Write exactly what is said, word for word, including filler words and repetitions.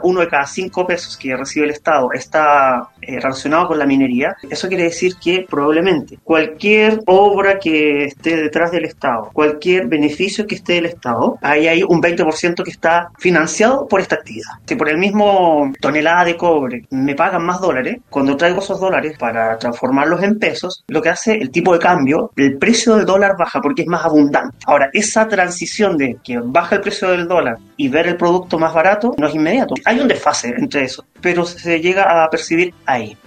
uno de cada cinco pesos que recibe el Estado está eh, relacionado con la minería, eso quiere decir que probablemente cualquier obra que esté detrás del Estado, cualquier beneficio que esté del Estado, ahí hay un veinte por ciento que está financiado por esta actividad. Si por el mismo tonelada de cobre me pagan más dólares, cuando traigo esos dólares para transformarlos en pesos, lo que hace el tipo de cambio, el precio del dólar baja porque es más abundante. Ahora, esa transición de que baja el precio del dólar y ver el producto más barato no es inmediato. Hay un desfase entre eso, pero se llega a percibir ahí.